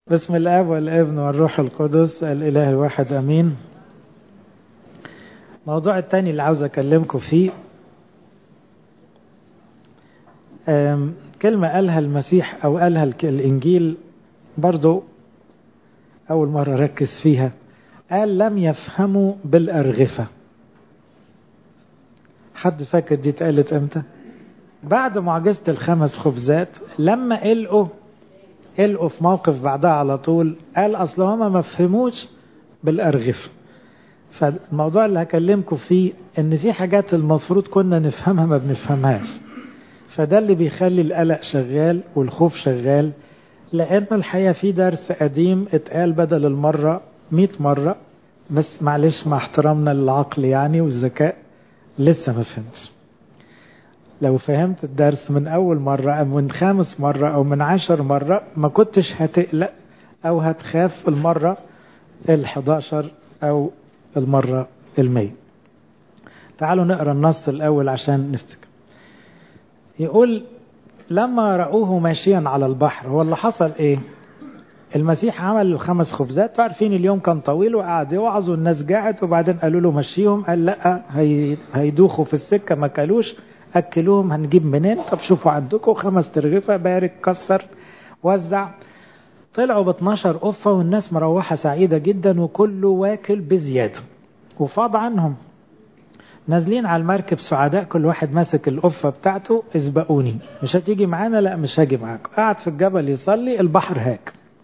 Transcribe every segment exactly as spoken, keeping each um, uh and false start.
بسم الآب والابن والروح القدس الإله الواحد أمين. الموضوع الثاني اللي عاوز أكلمكم فيه كلمة قالها المسيح أو قالها الإنجيل برضو أول مرة ركز فيها. قال لم يفهموا بالأرغفة. حد فاكر دي اتقالت امتى؟ بعد معجزة الخمس خبزات لما قلقوا قلقوا في موقف بعدها على طول قال أصل هما ما فهموش بالأرغفة. فالموضوع اللي هكلمكم فيه ان في حاجات المفروض كنا نفهمها ما بنفهمهاش، فده اللي بيخلي القلق شغال والخوف شغال، لأن الحقيقة في درس قديم اتقال بدل المرة مئة مرة، بس معلش مع احترامنا للعقل يعني والذكاء لسه ما فهمتش. لو فهمت الدرس من أول مرة أو من خامس مرة أو من عشر مرة ما كنتش هتقلق أو هتخاف في المرة الحداشر أو المرة المية. تعالوا نقرأ النص الأول عشان نفتكر. يقول لما رأوه ماشيا على البحر. هو اللي حصل إيه؟ المسيح عمل الخمس خبزات، عارفين اليوم كان طويل وقعد يوعظ والناس جاعت، وبعدين قالوا له مشيهم، قال لا هي هيدوخوا في السكة ما كلوش، أكلوهم هنجيب منين؟ طب شوفوا عندكم خمس ترغيفة، بارك كسر وزع. طلعوا ب اتناشر قفة والناس مروحة سعيدة جدا وكله واكل بزيادة وفاض عنهم. نازلين على المركب سعداء، كل واحد ماسك القفة بتاعته، اسبقوني، مش هتيجي معانا؟ لا مش هاجي معاك. قاعد في الجبل يصلي، البحر هاج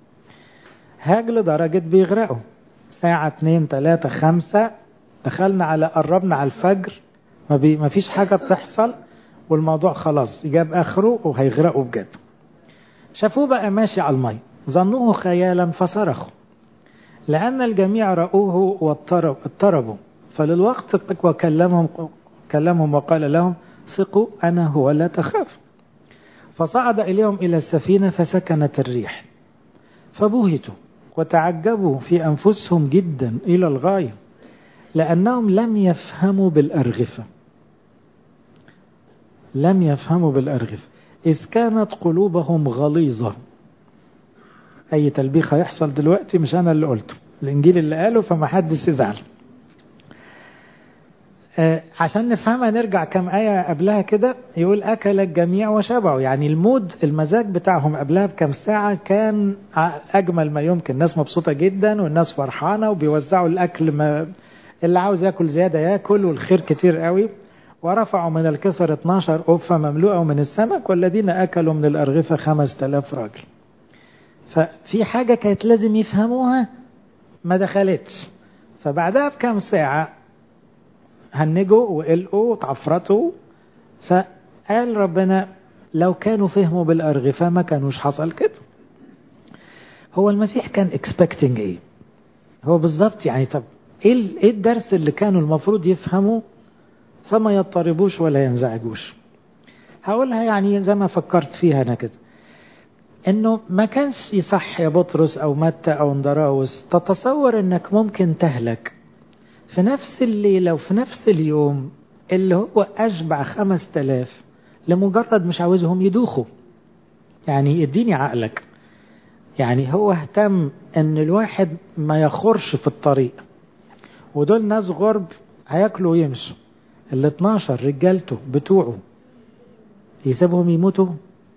هاج لدرجة بيغرقوا. ساعة اتنين تلاتة خمسة دخلنا على قربنا على الفجر، ما, بي ما فيش حاجة بتحصل والموضوع خلاص جاب آخره وهيغرقوا بجد. شافوه بقى ماشي على المي، ظنوه خيالا فصرخوا لأن الجميع رأوه واضطربوا، فللوقت وكلمهم كلمهم وقال لهم ثقوا أنا هو لا تخاف. فصعد إليهم إلى السفينة فسكنت الريح، فبهتوا وتعجبوا في أنفسهم جدا إلى الغاية لأنهم لم يفهموا بالأرغفة. لم يفهموا بالأرغفة إذ كانت قلوبهم غليظة. أي تلبيخ هيحصل دلوقتي مش أنا اللي قلته، الإنجيل اللي قاله، فما حدش يزعل. آه عشان نفهمها نرجع كم آية قبلها كده. يقول أكل الجميع وشبعوا، يعني المود المزاج بتاعهم قبلها بكم ساعة كان أجمل ما يمكن. الناس مبسوطة جدا والناس فرحانة وبيوزعوا الأكل، ما اللي عاوز يأكل زيادة يأكل والخير كتير قوي. ورفعوا من الكسر اتناشر قفة مملوءة من السمك والذين أكلوا من الأرغفة خمس تلاف راجل. ففي حاجة كانت لازم يفهموها ما دخلتش. فبعدها بكم ساعة هنجوا وقلقوا وتعفرتوا. فقال ربنا لو كانوا فهموا بالأرغفة ما كانوش حصل كده. هو المسيح كان expecting ايه؟ هو بالضبط يعني طب ايه الدرس اللي كانوا المفروض يفهموا فما يضطربوش ولا ينزعجوش؟ هقولها يعني زي ما فكرت فيها أنا كده، انه ما كانش يصح يا بطرس او متى او اندراوس تتصور انك ممكن تهلك في نفس الليلة وفي نفس اليوم اللي هو اشبع خمس تلاف لمجرد مش عاوزهم يدوخوا. يعني اديني عقلك. يعني هو اهتم ان الواحد ما يخرش في الطريق، ودول ناس غرب هياكلوا ويمشوا. ال اتناشر رجالته بتوعه يسيبهم يموتوا؟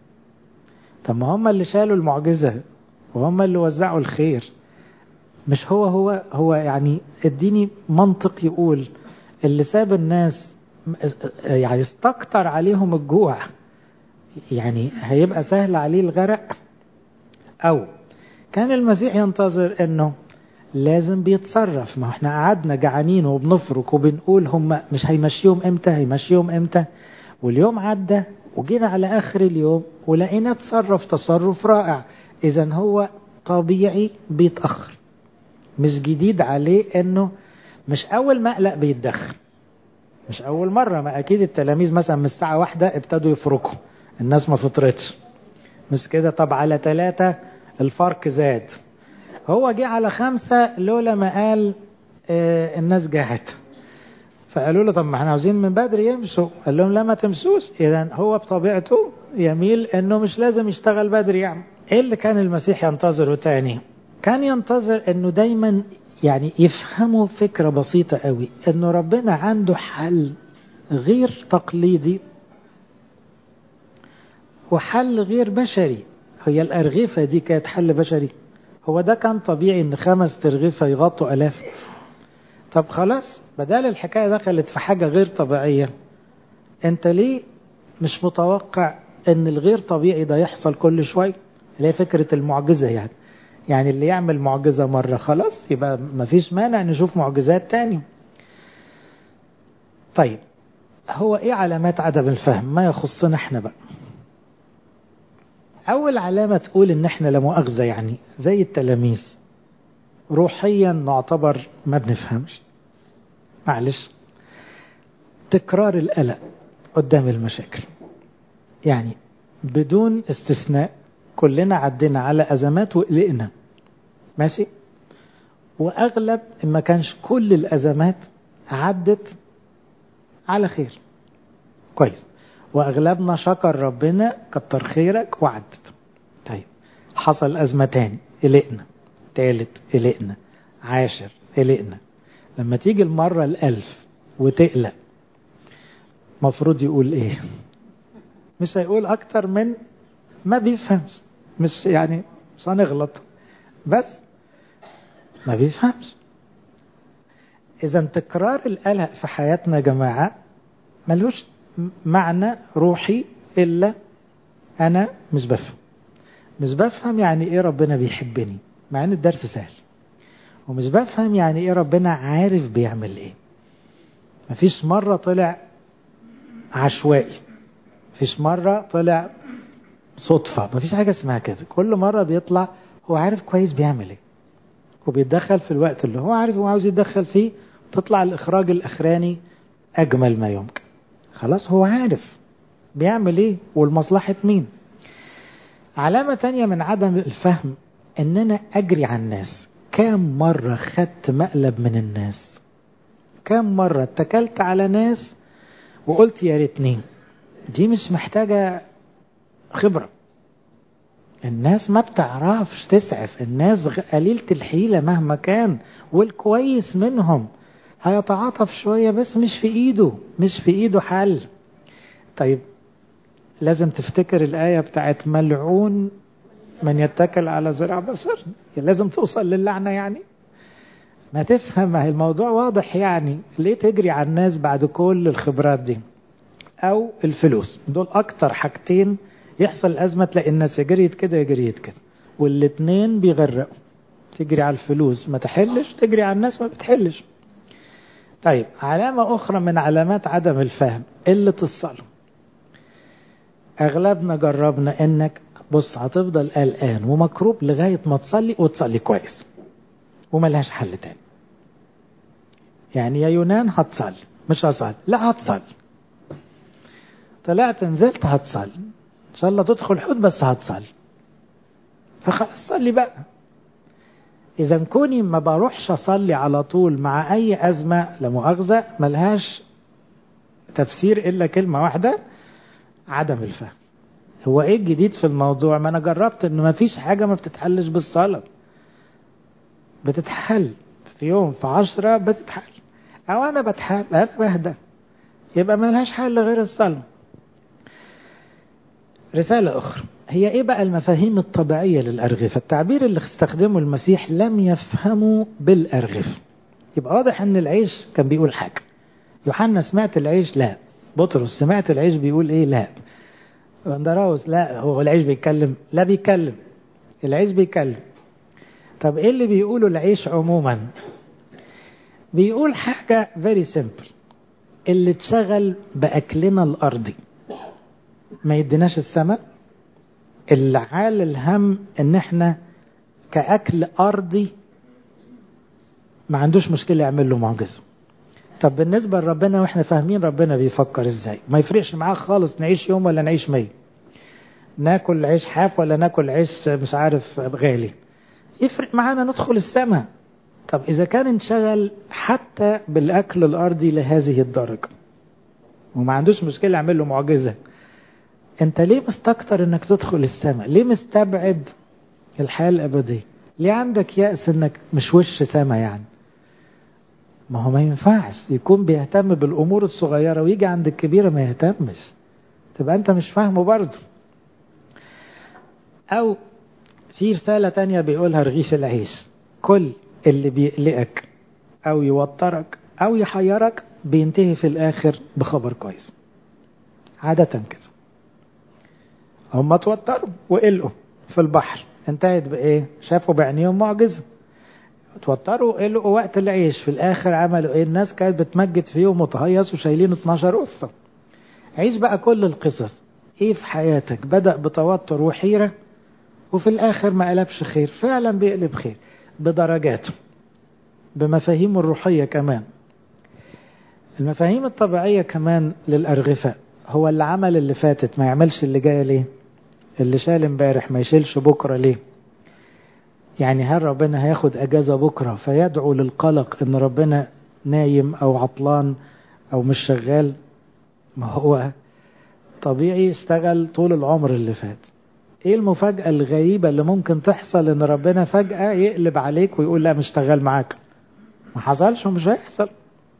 طب ما هم اللي شالوا المعجزة وهم اللي وزعوا الخير. مش هو هو هو يعني اديني منطق يقول اللي ساب الناس يعني استكتر عليهم الجوع يعني هيبقى سهل عليه الغرق؟ او كان المسيح ينتظر انه لازم بيتصرف؟ ما احنا قعدنا جعانين وبنفرك وبنقول هم مش هيمشيهم امتى هيمشيهم امتى واليوم عدى وجينا على آخر اليوم ولقينا تصرف تصرف رائع. إذن هو طبيعي بيتأخر، مش جديد عليه إنه مش أول مقلق بيتدخل، مش أول مرة. ما أكيد التلاميذ مثلا من الساعة واحدة ابتدوا يفركوا، الناس ما فطرتش مش كده. طب على ثلاثة الفرق زاد، هو جه على خمسة لولا ما قال آه الناس جاهت. فقالوا له طب ما احنا عاوزين من بدري يمشوا، قال لهم لا ما تمشوش. اذا هو بطبيعته يميل انه مش لازم يشتغل بدري يعني. ايه اللي كان المسيح ينتظره تاني؟ كان ينتظر انه دايما يعني يفهموا فكرة بسيطة قوي، انه ربنا عنده حل غير تقليدي وحل غير بشري. هي الأرغفة دي كانت حل بشري؟ هو ده كان طبيعي ان خمس ترغفة يغطوا ألاف؟ طب خلاص، بدل الحكاية دخلت في حاجة غير طبيعية، انت ليه مش متوقع ان الغير طبيعي ده يحصل كل شوية؟ اللي هي فكرة المعجزة يعني. يعني اللي يعمل معجزة مرة خلاص يبقى مفيش مانع نشوف معجزات تاني. طيب هو ايه علامات عدم الفهم ما يخصنا احنا بقى؟ اول علامة تقول ان احنا لا مؤاخذة يعني زي التلاميذ روحيا نعتبر ما بنفهمش، معلش، تكرار القلق قدام المشاكل. يعني بدون استثناء كلنا عدينا على أزمات وقلقنا، ماشي، وأغلب ما كانش كل الأزمات عدت على خير، كويس، وأغلبنا شكر ربنا كتر خيرك وعدت. طيب حصل أزمة تاني قلقنا، تالت قلقنا، عاشر قلقنا. لما تيجي المرة الألف وتقلق مفروض يقول ايه؟ مش هيقول اكتر من ما بيفهمش، مش يعني مش هنغلط، بس ما بيفهمش. اذا تكرار القلق في حياتنا يا جماعة ملوش معنى روحي الا انا مش بفهم. مش بفهم يعني ايه ربنا بيحبني مع ان الدرس سهل، ومش بفهم يعني ايه ربنا عارف بيعمل ايه. مفيش مرة طلع عشوائي، مفيش مرة طلع صدفة، مفيش حاجة اسمها كده. كل مرة بيطلع هو عارف كويس بيعمل ايه، وبيتدخل في الوقت اللي هو عارف هو عاوز يتدخل فيه، تطلع الإخراج الأخراني أجمل ما يمكن. خلاص هو عارف بيعمل ايه والمصلحة مين. علامة تانية من عدم الفهم ان انا اجري على الناس. كم مرة خدت مقلب من الناس، كم مرة اتكلت على ناس وقلت يا ريتني. دي مش محتاجة خبرة، الناس ما بتعرفش تسعف، الناس قليلة الحيلة مهما كان، والكويس منهم هيتعاطف شوية بس مش في ايده، مش في ايده حل. طيب لازم تفتكر الآية بتاعت ملعون من يتكل على زرع بصر، لازم توصل للعنة يعني. ما تفهم، ما هي الموضوع واضح يعني. ليه تجري على الناس بعد كل الخبرات دي؟ او الفلوس، دول اكتر حاجتين يحصل أزمة تلاقي الناس يجريت كده يجريت كده، والاتنين بيغرقوا. تجري على الفلوس ما تحلش، تجري على الناس ما بتحلش. طيب علامة أخرى من علامات عدم الفهم قلة الصلاة. أغلبنا جربنا إنك بص هتفضل قلقان ومكروب لغاية ما تصلي، وتصلي كويس وملهاش حل تاني. يعني يا يونان هتصلي، مش هصلي، لا هتصلي، طلعت نزلت هتصلي، إن شاء الله تدخل حوت بس هتصلي، فخلاص صلي بقى. إذا كوني ما بروحش أصلي على طول مع أي أزمة لا مؤاخذة ملهاش تفسير إلا كلمة واحدة: عدم الفهم. هو إيه الجديد في الموضوع؟ ما أنا جربت إنه ما فيش حاجة ما بتتحلش بالصلاة، بتتحل في يوم في عشرة بتتحل، أو أنا بتحل أنا بهدى، يبقى ملهاش حل غير الصلاة. رسالة أخرى هي إيه بقى؟ المفاهيم الطبيعية للأرغفة. التعبير اللي استخدمه المسيح لم يفهموا بالأرغفة. يبقى واضح أن العيش كان بيقول حاجة. يوحنا سمعت العيش؟ لا. بطرس سمعت العيش بيقول إيه؟ لا. اندراوس لا. هو العيش بيتكلم؟ لا بيتكلم، العيش بيتكلم. طب إيه اللي بيقوله العيش عموما؟ بيقول حاجة very simple: اللي اتشغل بأكلنا الأرضي ما يديناش السماء، اللي عال الهم ان احنا كأكل أرضي ما عندوش مشكلة يعمل له معجزة. طب بالنسبة لربنا واحنا فاهمين ربنا بيفكر ازاي، ما يفرقش معاه خالص نعيش يوم ولا نعيش مية، ناكل عيش حاف ولا ناكل عيش مش عارف غالي، يفرق معانا ندخل السماء. طب إذا كان انشغل حتى بالأكل الأرضي لهذه الدرجة وما عندوش مشكلة يعمل له معجزة، انت ليه مستكتر انك تدخل السماء؟ ليه مستبعد الحياة الأبدية. ليه عندك يأس انك مش وش سما يعني؟ ما هو ما ينفعش يكون بيهتم بالأمور الصغيرة ويجي عند الكبيرة ما يهتمش، تبقى انت مش فاهمه برضه. او في رسالة تانية بيقولها رغيف العيش، كل اللي بيقلقك او يوترك او يحيرك بينتهي في الاخر بخبر كويس. عادة كده هم توتروا وقلقوا في البحر، انتهت بايه؟ شافوا بعينيهم معجزة. توتروا وقلقوا وقت العيش، في الاخر عملوا ايه؟ الناس كانت بتمجد فيهم وتهيص وشايلين اتناشر قفة. عيش بقى كل القصص ايه في حياتك بدأ بتوتر وحيرة وفي الاخر ما قلبش خير، فعلا بيقلب خير بدرجاته، بمفاهيم الروحية كمان. المفاهيم الطبيعية كمان للأرغفة، هو اللي عمل اللي فاتت ما يعملش اللي جاية ليه؟ اللي شال امبارح ما يشيلش بكرة ليه؟ يعني هل ربنا هياخد اجازة بكرة فيدعو للقلق ان ربنا نايم او عطلان او مش شغال؟ ما هو طبيعي اشتغل طول العمر اللي فات. ايه المفاجأة الغريبة اللي ممكن تحصل ان ربنا فجأة يقلب عليك ويقول لا مش شغال معاك؟ ما حصلش ومش هيحصل.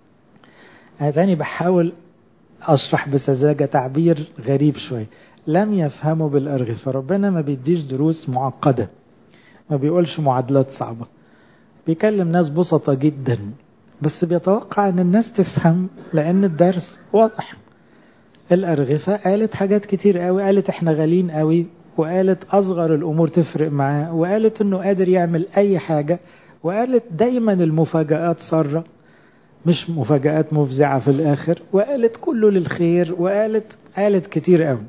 انا تاني بحاول اشرح بسذاجة تعبير غريب شوي. لم يفهموا بالأرغفة. ربنا ما بيديش دروس معقدة، ما بيقولش معادلات صعبة، بيكلم ناس بسطة جدا، بس بيتوقع ان الناس تفهم لان الدرس واضح. الأرغفة قالت حاجات كتير قوي، قالت احنا غالين قوي، وقالت اصغر الامور تفرق معاه، وقالت انه قادر يعمل اي حاجة، وقالت دايما المفاجآت سارة مش مفاجآت مفزعة في الاخر، وقالت كله للخير، وقالت قالت كتير قوي.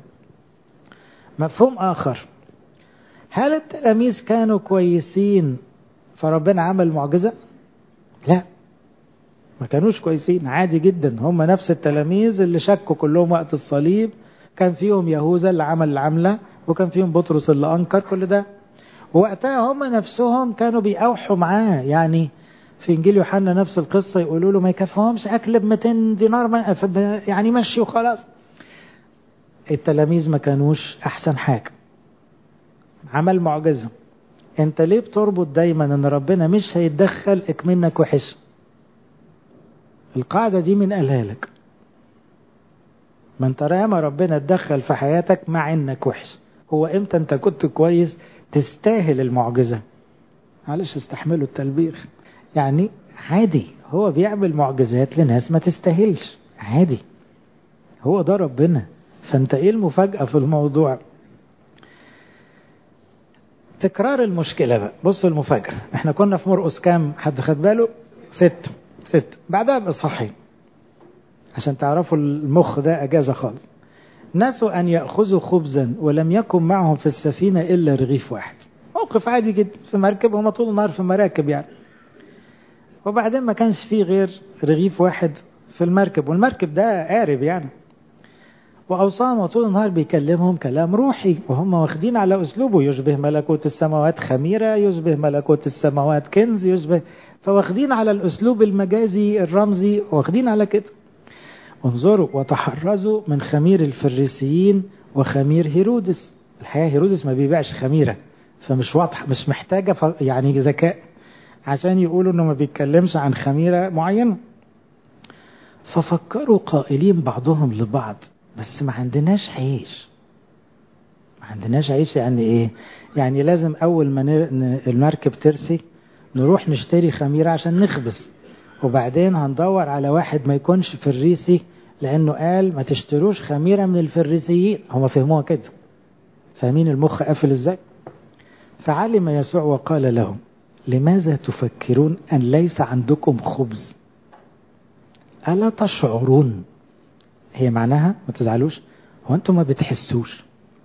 مفهوم اخر، هل التلاميذ كانوا كويسين فربنا عمل معجزة؟ لا، ما كانوش كويسين، عادي جدا. هم نفس التلاميذ اللي شكوا كلهم وقت الصليب، كان فيهم يهوذا اللي عمل العملة، وكان فيهم بطرس اللي أنكر كل ده، ووقتها هم نفسهم كانوا بيأوحوا معاه. يعني في إنجيل يوحنا نفس القصة، يقولوا له ما يكفهمش أكل ب مئتين دينار يعني مشي وخلاص. التلاميذ ما كانوش أحسن حاجة، عمل معجزة. انت ليه بتربط دايما ان ربنا مش هيتدخل اكمنك وحش؟ القاعدة دي من قالها لك. ما انت ياما ربنا اتدخل في حياتك مع انك وحش. هو امتى انت كنت كويس تستاهل المعجزة؟ معلش استحملوا التلبيخ يعني، عادي. هو بيعمل معجزات لناس ما تستاهلش، عادي. هو ده ربنا. فانت ايه المفاجأة في الموضوع؟ تكرار المشكلة بقى. بصوا المفاجأة، احنا كنا في مرقس كام؟ حد خد باله؟ ست ست بعدها بإصحاحين عشان تعرفوا المخ ده أجازة خالص. ناسوا أن يأخذوا خبزا ولم يكن معهم في السفينة إلا رغيف واحد. موقف عادي جدا في مركب، هم طول النهار في مراكب يعني، وبعدين ما كانش فيه غير رغيف واحد في المركب، والمركب ده قارب يعني. وأوصاهم طول النهار بيكلمهم كلام روحي، وهم واخدين على أسلوبه، يشبه ملكوت السماوات خميرة، يشبه ملكوت السماوات كنز، يشبه، فواخدين على الأسلوب المجازي الرمزي، واخدين على كده. انظروا وتحرزوا من خمير الفريسيين وخمير هيرودس. الحقيقة هيرودس ما بيبيعش خميرة، فمش واضح، مش محتاجة يعني ذكاء عشان يقولوا انه ما بيتكلمش عن خميرة معينة. ففكروا قائلين بعضهم لبعض بس ما عندناش عيش. ما عندناش عيش يعني ايه؟ يعني لازم اول ما المركب ترسي نروح نشتري خميرة عشان نخبز، وبعدين هندور على واحد ما يكونش فريسي، لانه قال ما تشتروش خميرة من الفريسيين. هم فهموها كده، فاهمين المخ قافل ازاي؟ فعلم يسوع وقال لهم لماذا تفكرون ان ليس عندكم خبز؟ ألا تشعرون؟ هي معناها ما تزعلوش، هو أنتم ما بتحسوش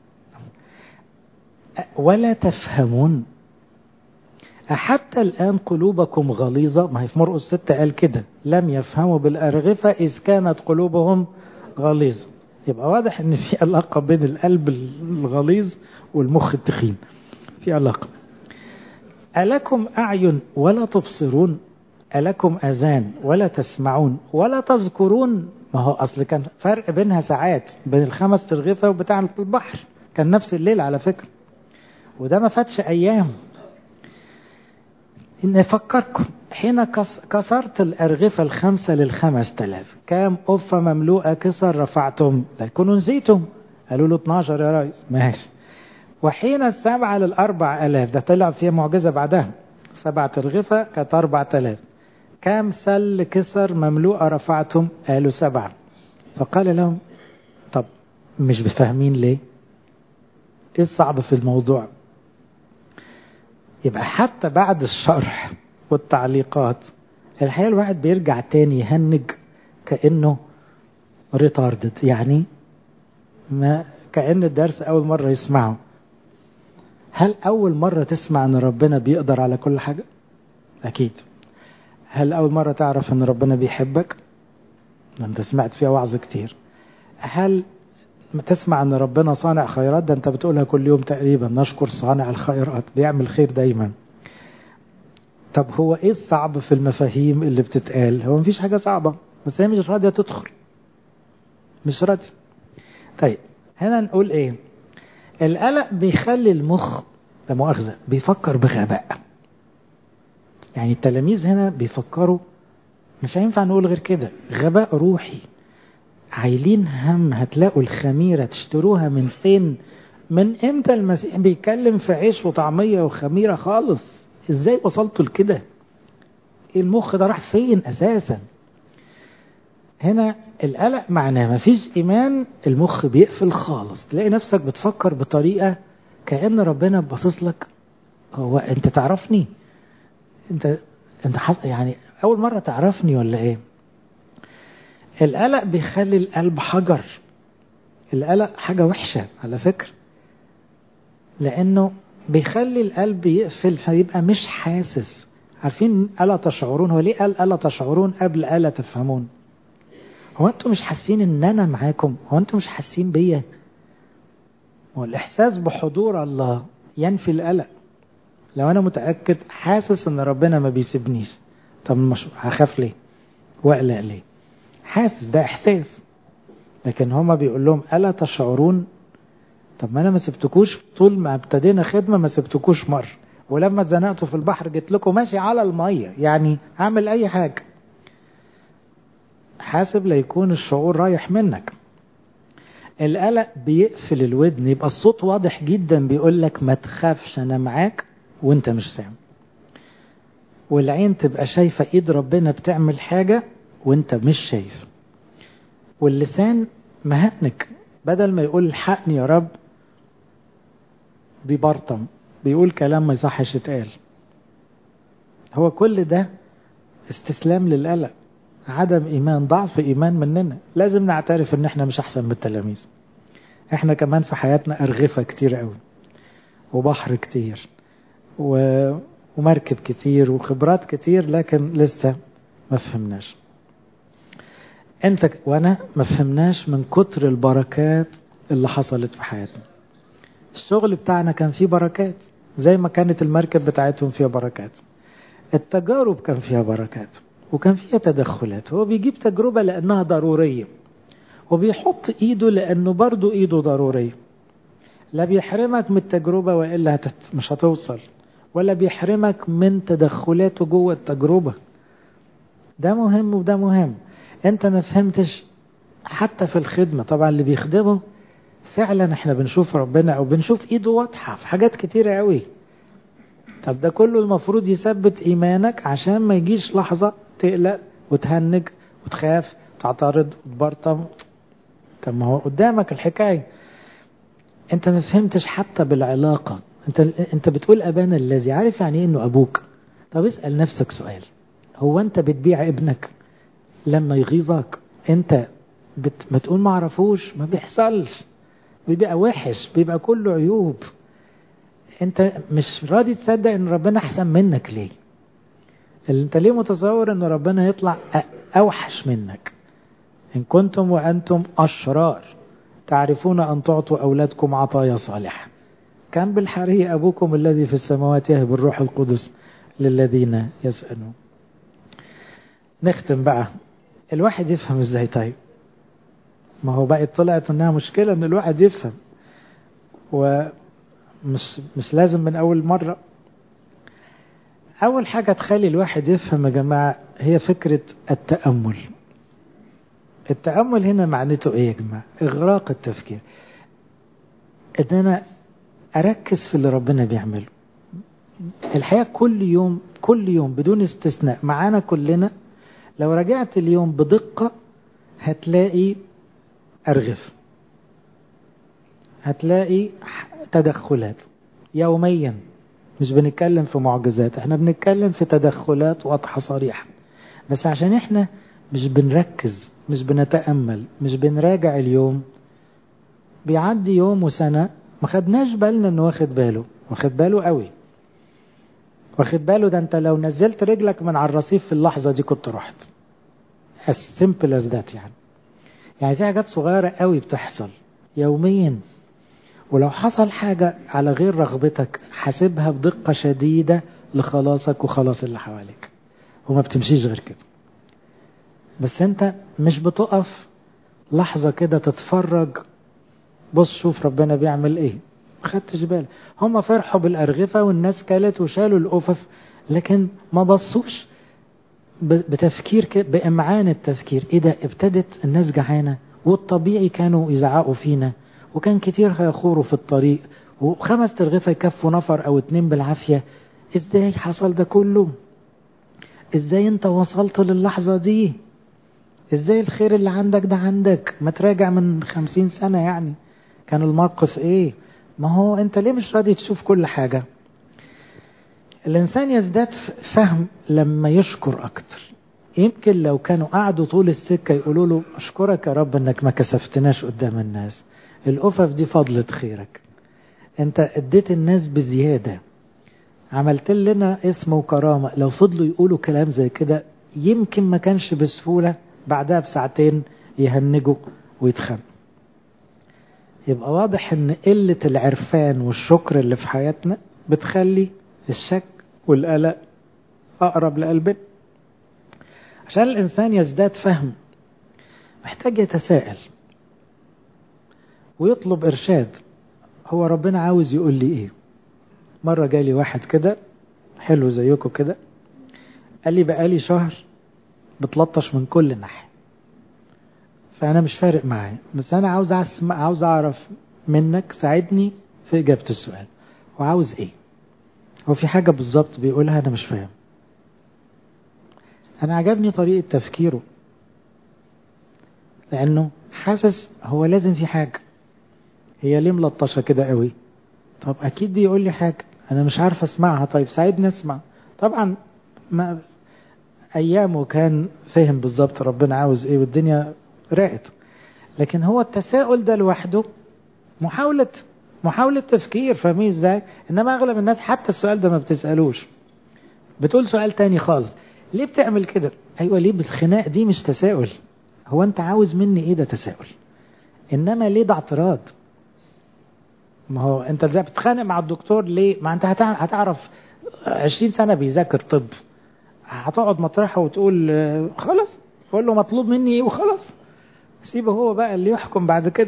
ولا تفهمون؟ أحتى الآن قلوبكم غليظة؟ ما هي في مرقس ستة قال كده، لم يفهموا بالأرغفة إذ كانت قلوبهم غليظة. يبقى واضح إن في علاقة بين القلب الغليظ والمخ التخين، في علاقة. ألكم أعين ولا تبصرون؟ ألكم أذان ولا تسمعون ولا تذكرون؟ ما هو أصل كان فرق بينها ساعات، بين الخمس ترغيفة وبتاع البحر، كان نفس الليل على فكرة. وده ما فاتش أيام. إن أفكركم حين كسرت الأرغفة الخمسة للخمس تلاف كام قفة مملوءة كسر رفعتم؟ لا يكونوا نسيتم. قالوا له اتناشر يا ريس. ماشي. وحين السبعة للأربع ألاف، ده طلع فيها معجزة بعدها، سبعة أرغفة كانت أربع تلاف. كام سل كسر مملوءة رفعتم؟ قالوا سبعة. فقال لهم طب مش بفاهمين ليه؟ ايه الصعب في الموضوع؟ يبقى حتى بعد الشرح والتعليقات الحقيقة الواحد بيرجع تاني يهنج كأنه ريتاردد، يعني ما كأن الدرس أول مرة يسمعه. هل أول مرة تسمع أن ربنا بيقدر على كل حاجة؟ أكيد. هل أول مرة تعرف أن ربنا بيحبك؟ أنت سمعت فيها وعظ كتير. هل تسمع أن ربنا صانع خيرات؟ ده أنت بتقولها كل يوم تقريبا، نشكر صانع الخيرات بيعمل خير دايما. طب هو إيه الصعب في المفاهيم اللي بتتقال؟ هو مفيش حاجة صعبة، بس هي مش راضية تدخل، مش راضية. طيب هنا نقول إيه؟ القلق بيخلي المخ لا مؤاخذة بيفكر بغباء. يعني التلاميذ هنا بيفكروا، مش هينفع نقول غير كده، غباء روحي. عايلين هم هتلاقوا الخميرة تشتروها من فين؟ من امتى المسيح بيتكلم في عيش وطعمية وخميرة خالص؟ ازاي وصلتوا لكده؟ المخ ده راح فين اساسا؟ هنا القلق معناه مفيش ايمان، المخ بيقفل خالص، تلاقي نفسك بتفكر بطريقة كأن ربنا باصص لك. هو انت تعرفني؟ انت انت يعني اول مرة تعرفني ولا ايه؟ القلق بيخلي القلب حجر. القلق حاجة وحشة على فكرة، لانه بيخلي القلب يقفل فيبقى مش حاسس. عارفين ألا تشعرون؟ هو ليه قال ألا تشعرون قبل ألا تفهمون؟ هو انتم مش حاسين ان انا معاكم؟ هو انتم مش حاسين بيا؟ هو الاحساس بحضور الله ينفي القلق. لو انا متأكد حاسس ان ربنا ما بيسيبنيش، طب مش هخاف ليه واقلق ليه؟ حاسس، ده احساس. لكن هما بيقول لهم ألا تشعرون؟ طب ما انا ما سبتكوش طول ما ابتدينا خدمة، ما سبتكوش مرة، ولما اتزنقتوا في البحر جيت لكم ماشي على المية، يعني هعمل اي حاجة. حاسب ليكون الشعور رايح منك. القلق بيقفل الودن، يبقى الصوت واضح جدا بيقول لك ما تخافش انا معاك وانت مش سامع. والعين تبقى شايفة ايد ربنا بتعمل حاجة وانت مش شايف. واللسان مهنك، بدل ما يقول الحقني يا رب بيبرطم، بيقول كلام ما يصحش يتقال. هو كل ده استسلام للقلق، عدم ايمان، ضعف ايمان مننا. لازم نعترف ان احنا مش احسن من التلاميذ. احنا كمان في حياتنا ارغفة كتير قوي، وبحر كتير، و... ومركب كتير، وخبرات كتير، لكن لسه ما فهمناش. انت وانا ما فهمناش من كتر البركات اللي حصلت في حياتنا. الشغل بتاعنا كان فيه بركات زي ما كانت المركب بتاعتهم فيها بركات. التجارب كان فيها بركات وكان فيها تدخلات. هو بيجيب تجربة لأنها ضرورية، وبيحط ايده لأنه برضو ايده ضرورية. لا بيحرمك من التجربة وإلا هتت... مش هتوصل، ولا بيحرمك من تدخلاته جوه التجربة. ده مهم وده مهم. انت ما فهمتش حتى في الخدمة، طبعا اللي بيخدمه فعلا احنا بنشوف ربنا او بنشوف ايده واضحة في حاجات كتيرة قوي. طب ده كله المفروض يثبت ايمانك عشان ما يجيش لحظة تقلق وتهنج وتخاف تعترض وتبرطم. طب ما هو قدامك الحكاية، انت ما فهمتش حتى بالعلاقة. انت انت بتقول ابانا الذي، عارف يعني ايه انه ابوك؟ طب اسأل نفسك سؤال، هو انت بتبيع ابنك لما يغيظك؟ انت بت... ما تقول ما عرفوش، ما بيحصلش، بيبقى وحش، بيبقى كله عيوب. انت مش راضي تصدق ان ربنا احسن منك ليه؟ اللي انت ليه متصور ان ربنا يطلع اوحش منك؟ ان كنتم وانتم اشرار تعرفون ان تعطوا اولادكم عطايا صالحة، كان بالحري ابوكم الذي في السماوات يهب الروح القدس للذين يسألون. نختم بقى. الواحد يفهم ازاي؟ طيب ما هو بقى طلعت منها مشكلة ان الواحد يفهم، وما مش مش لازم من أول مرة. أول حاجة تخلي الواحد يفهم يا جماعة هي فكرة التأمل. التأمل هنا معناته إيه يا جماعة؟ إغراق التفكير، إن أنا أركز في اللي ربنا بيعمله. الحقيقة كل يوم كل يوم بدون استثناء معانا كلنا، لو رجعت اليوم بدقة هتلاقي أرغف، هتلاقي تدخلات يوميا. مش بنتكلم في معجزات، احنا بنتكلم في تدخلات واضحة صريحة، بس عشان احنا مش بنركز، مش بنتأمل، مش بنراجع اليوم، بيعدي يوم وسنة ما خدناش بالنا انه واخد باله. واخد باله قوي، واخد باله ده انت لو نزلت رجلك من على الرصيف في اللحظة دي كنت رحت. as simple as that. يعني يعني في حاجات صغيرة قوي بتحصل يوميا، ولو حصل حاجة على غير رغبتك حاسبها بدقة شديدة لخلاصك وخلاص اللي حواليك، وما بتمشيش غير كده. بس انت مش بتقف لحظة كده تتفرج، بص شوف ربنا بيعمل ايه، ما خدتش بالك. هم فرحوا بالأرغفة والناس كلت وشالوا الأوفف، لكن ما بصوش بتفكير كده، بإمعان التفكير. ايه ده؟ ابتدت الناس جعانة، والطبيعي كانوا يزعقوا فينا، وكان كتير هيخوروا في الطريق، وخمس ترغفة يكفوا نفر او اتنين بالعافية. ازاي حصل ده كله؟ ازاي انت وصلت للحظة دي؟ ازاي الخير اللي عندك ده عندك؟ ما تراجع من خمسين سنة يعني كان الموقف ايه؟ ما هو انت ليه مش راضي تشوف كل حاجة؟ الانسان يزداد فهم لما يشكر اكتر. يمكن لو كانوا قعدوا طول السكة يقولوا له اشكرك يا رب انك ما كسفتناش قدام الناس، الأفف دي فضلت خيرك، انت اديت الناس بزيادة، عملت لنا اسم وكرامة. لو فضلوا يقولوا كلام زي كده يمكن ما كانش بسهولة بعدها بساعتين يهنجوا ويتخانقوا. يبقى واضح ان قلة العرفان والشكر اللي في حياتنا بتخلي الشك والقلق اقرب لقلبنا. عشان الانسان يزداد فهم محتاج يتساءل ويطلب ارشاد. هو ربنا عاوز يقول لي ايه؟ مرة جالي واحد كده حلو زيكم كده، قال لي بقالي شهر بتلطش من كل ناحية، فأنا مش فارق معايا، بس أنا عاوز أسمع، عاوز أعرف منك، ساعدني في إجابة السؤال. وعاوز إيه؟ هو في حاجة بالظبط بيقولها أنا مش فاهم. أنا عجبني طريقة تفكيره، لأنه حاسس هو لازم في حاجة. هي ليه ملطشة كده قوي؟ طب أكيد دي يقول لي حاجة أنا مش عارف أسمعها. طيب ساعدني أسمع. طبعا ما أيامه كان فهم بالظبط ربنا عاوز إيه والدنيا راقت، لكن هو التساؤل ده لوحده محاولة محاولة تفكير. فاهمين إزاي؟ إنما أغلب الناس حتى السؤال ده ما بتسألوش، بتقول سؤال تاني خالص. ليه بتعمل كده؟ أيوة ليه؟ بالخناق دي مش تساؤل. هو أنت عاوز مني إيه؟ ده تساؤل. إنما ليه؟ ده اعتراض. ما هو أنت إزاي بتخانق مع الدكتور ليه؟ ما أنت هتعرف عشرين سنة بيذاكر طب، هتقعد مطرحه وتقول خلاص قول له مطلوب مني ايه وخلاص، سيبه هو بقى اللي يحكم بعد كده.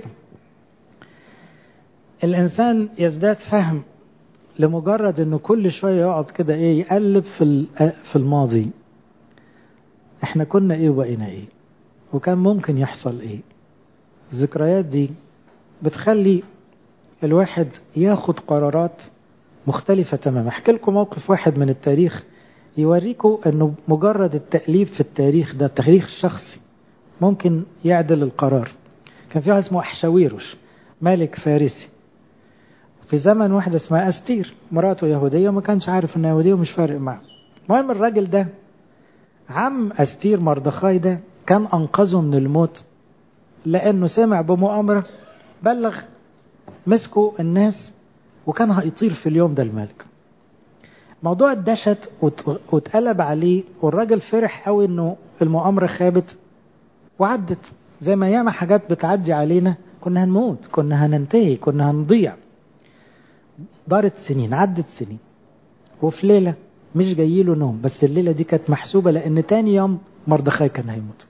الانسان يزداد فهم لمجرد انه كل شويه يقعد كده ايه يقلب في في الماضي، احنا كنا ايه وبقينا ايه وكان ممكن يحصل ايه. الذكريات دي بتخلي الواحد ياخد قرارات مختلفه تماما. احكي لكم موقف واحد من التاريخ يوريكم انه مجرد التأليف في التاريخ ده، التاريخ الشخصي، ممكن يعدل القرار. كان في واحد اسمه أحشاويروش ملك فارسي في زمن واحدة اسمها أستير، مراته يهودية وما كانش عارف انها يهودية ومش فارق معه. المهم الراجل ده عم أستير مردخاي ده كان أنقذه من الموت لأنه سمع بمؤامرة، بلغ مسكوا الناس وكان هيطير في اليوم ده الملك. موضوع الدشت واتقلب عليه، والراجل فرح قوي انه المؤامرة خابت وعدت. زي ما ياما حاجات بتعدي علينا، كنا هنموت، كنا هننتهي، كنا هنضيع. دارت سنين، عدت سنين، وفي ليلة مش جايله نوم، بس الليلة دي كانت محسوبة لأن تاني يوم مردخاي كان هيموت،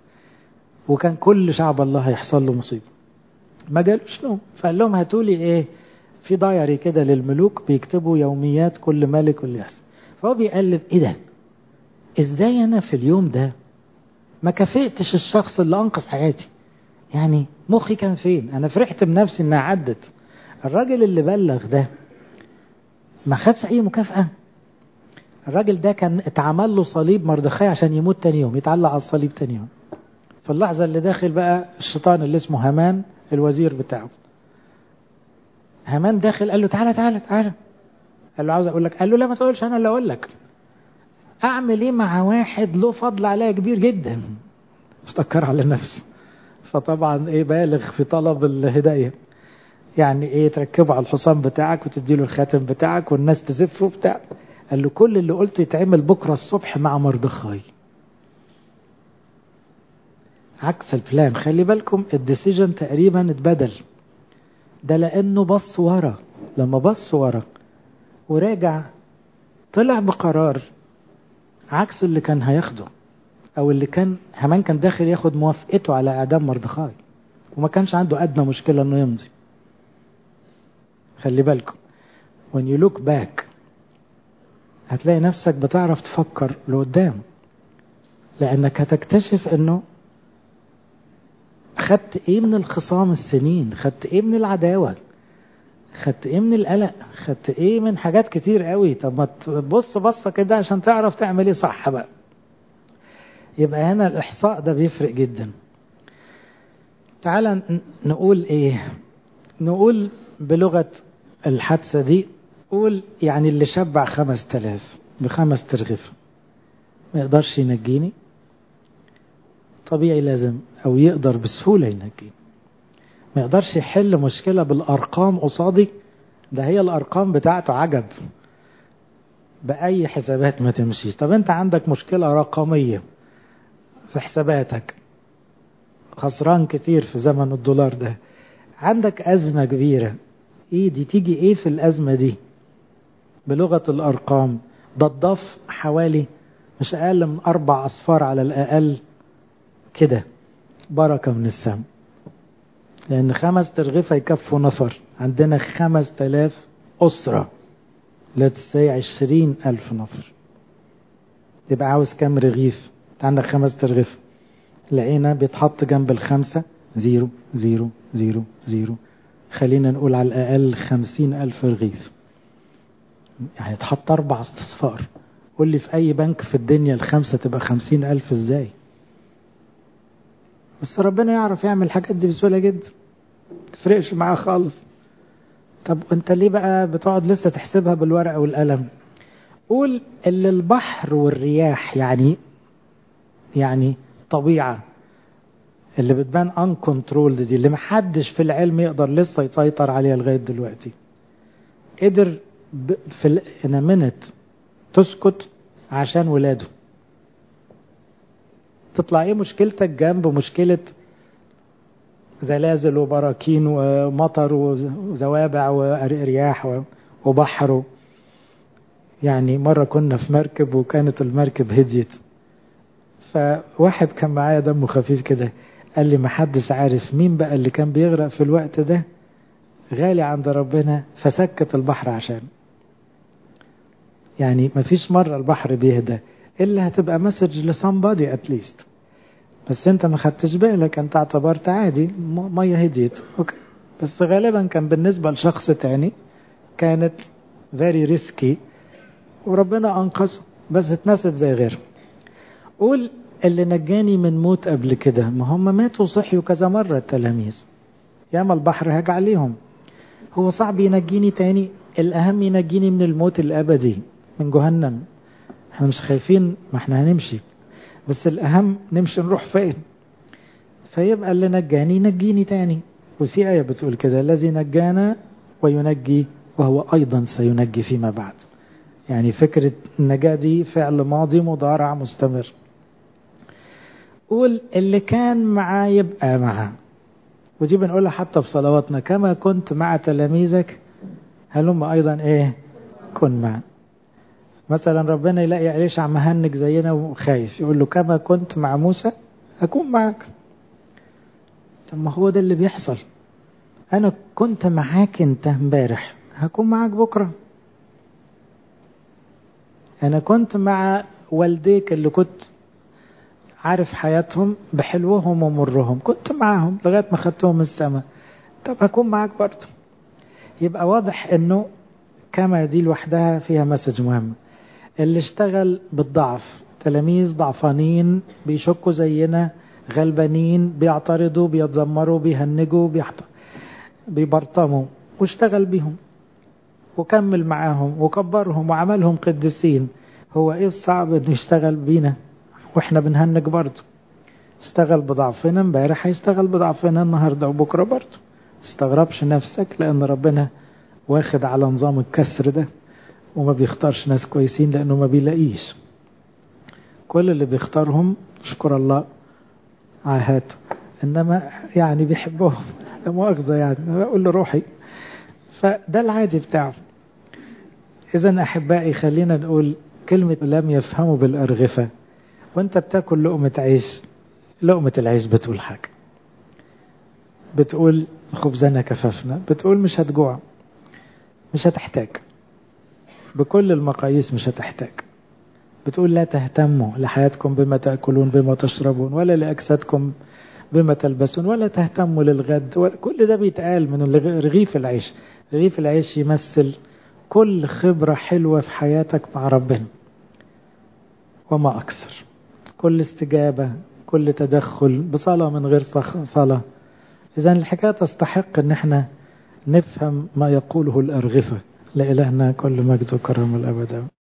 وكان كل شعب الله هيحصل له مصيبة. ما جالوش نوم، فقال لهم هاتولي ايه في دايري كده للملوك بيكتبوا يوميات كل ملك والياس. فهو بيقلب ايه ده، ازاي انا في اليوم ده ما كافئتش الشخص اللي انقذ حياتي؟ يعني مخي كان فين؟ انا فرحت بنفسي انها عدت. الراجل اللي بلغ ده ما خدش اي مكافأة. الراجل ده كان اتعمل له صليب مردخاي عشان يموت تاني يوم، يتعلق على الصليب تاني يوم. في اللحظة اللي داخل بقى الشيطان اللي اسمه هامان الوزير بتاعه، هامان داخل قال له تعالى تعالى تعالى، قال له عاوز اقول لك، قال له لا ما تقولش، انا اللي اقول لك. اعمل ايه مع واحد له فضل عليا كبير جدا؟ افتكر على نفسه. فطبعا ايه بالغ في طلب الهداية، يعني ايه تركبه على الحصان بتاعك وتديله الخاتم بتاعك والناس تزفه بتاع. قال له كل اللي قلته يتعمل بكرة الصبح مع مردخاي. عكس البلان. خلي بالكم الديسيجن تقريبا اتبدل. ده لانه بص ورا، لما بص ورا وراجع طلع بقرار عكس اللي كان هياخده، او اللي كان هامان كان داخل ياخد موافقته على اعدام مردخاي وما كانش عنده ادنى مشكلة انه يمضي. خلي بالكم when you look back هتلاقي نفسك بتعرف تفكر لقدام، لانك هتكتشف انه خدت ايه من الخصام السنين، خدت ايه من العداوة، خدت ايه من القلق، خدت ايه من حاجات كتير قوي. طب ما تبص بصة كده عشان تعرف تعمل ايه صح بقى. يبقى هنا الاحصاء ده بيفرق جدا. تعال نقول ايه، نقول بلغة الحادثة دي، قول يعني اللي شبع خمس تلاف بخمس ترغيف ما يقدرش ينجيني؟ طبيعي لازم او يقدر بسهولة ينجيني. ما يقدرش يحل مشكلة بالارقام قصادي، ده هي الارقام بتاعته عجب، بأي حسابات ما تمشيش. طب انت عندك مشكلة رقمية في حساباتك، خسران كتير في زمن الدولار ده، عندك أزمة كبيرة، ايه دي تيجي ايه في الأزمة دي بلغة الأرقام؟ ده تضاف حوالي مش أقل من أربع أصفار على الأقل كده، بركة من السماء. لأن خمس ترغيفة يكفوا نفر، عندنا خمس تلاف أسرة، لا تساوي عشرين ألف نفر. يبقى عاوز كام رغيف؟ عندك خمس ترغيفة، لقينا بيتحط جنب الخمسة زيرو زيرو زيرو زيرو، خلينا نقول على الأقل خمسين ألف رغيف، يعني يتحط أربع اصفار. قول لي في أي بنك في الدنيا الخمسة تبقى خمسين ألف إزاي؟ بس ربنا يعرف يعمل الحاجات دي بسهولة جدا، تفرقش معاه خالص. طب انت ليه بقى بتقعد لسه تحسبها بالورقة والقلم؟ قول اللي البحر والرياح يعني يعني طبيعة اللي بتبان uncontrolled دي، اللي محدش في العلم يقدر لسه يسيطر عليها لغاية دلوقتي، قدر في منت تسكت عشان ولاده. تطلع ايه مشكلتك جنب مشكلة زلازل وبراكين ومطر وزوابع ورياح وبحر؟ يعني مرة كنا في مركب وكانت المركب هديت، فواحد كان معايا دمه خفيف كده قال لي محدش عارف مين بقى اللي كان بيغرق في الوقت ده، غالي عند ربنا فسكت البحر عشان. يعني مفيش مرة البحر بيهدى إلا هتبقى مسج لسامبادي اتليست، بس انت ما خدتش بالك، انت اعتبرت عادي مية هديت اوكي، بس غالبا كان بالنسبة لشخص تاني كانت very risky وربنا انقذه، بس اتنست زي غيره. قول اللي نجاني من موت قبل كده، ما هم ماتوا وصحيوا كذا مرة التلاميذ، ياما البحر هاج عليهم، هو صعب ينجيني تاني؟ الأهم ينجيني من الموت الأبدي من جهنم. احنا مش خايفين، ما احنا هنمشي، بس الأهم نمشي نروح فين. فيبقى اللي نجاني ينجيني تاني. وفي آية بتقول كده الذي نجانا وينجي وهو أيضا سينجي فيما بعد. يعني فكرة النجاة دي فعل ماضي مضارع مستمر. قول اللي كان معاه يبقى معاه، ودي بنقولها حتى في صلواتنا، كما كنت مع تلاميذك هلهم أيضا إيه كن معا. مثلا ربنا يلاقي عليش عم مهنج زينا وخايف، يقول له كما كنت مع موسى أكون معك. طب ما هو ده اللي بيحصل، أنا كنت معاك أنت امبارح هكون معاك بكرة. أنا كنت مع والديك اللي كنت عارف حياتهم بحلوهم ومرهم، كنت معاهم لغاية ما خدتهم السماء، طب هكون معاك برضه. يبقى واضح انه كما دي لوحدها فيها مسج مهمة. اللي اشتغل بالضعف، تلاميذ ضعفانين بيشكوا زينا، غلبانين، بيعترضوا، بيتذمروا، بيهنجوا، بيحط... بيبرطموا، واشتغل بيهم وكمل معاهم وكبرهم وعملهم قديسين. هو ايه الصعب انه يشتغل بينا واحنا بنهنج برضه؟ اشتغل بضعفنا امبارح، هيشتغل بضعفنا النهارده وبكره برضه. استغربش نفسك، لان ربنا واخد على نظام الكسر ده وما بيختارش ناس كويسين لانه ما بيلاقيش. كل اللي بيختارهم شكر الله عاهات، انما يعني بيحبهم لا مؤاخذة، يعني اقول له روحي، فده العادي بتاعه. اذا احبائي خلينا نقول كلمة لم يفهموا بالارغفة. وانت بتاكل لقمة عيش، لقمة العيش بتقول حاجة، بتقول خبزنا كففنا، بتقول مش هتجوع، مش هتحتاج بكل المقاييس، مش هتحتاج. بتقول لا تهتموا لحياتكم بما تأكلون بما تشربون، ولا لأجسادكم بما تلبسون، ولا تهتموا للغد. كل ده بيتقال من رغيف العيش. رغيف العيش يمثل كل خبرة حلوة في حياتك مع ربنا وما أكثر، كل استجابة، كل تدخل بصلاة من غير صلاة. إذن الحكاية تستحق أن احنا نفهم ما يقوله الأرغفة. لإلهنا كل مجد وكرم الأبد.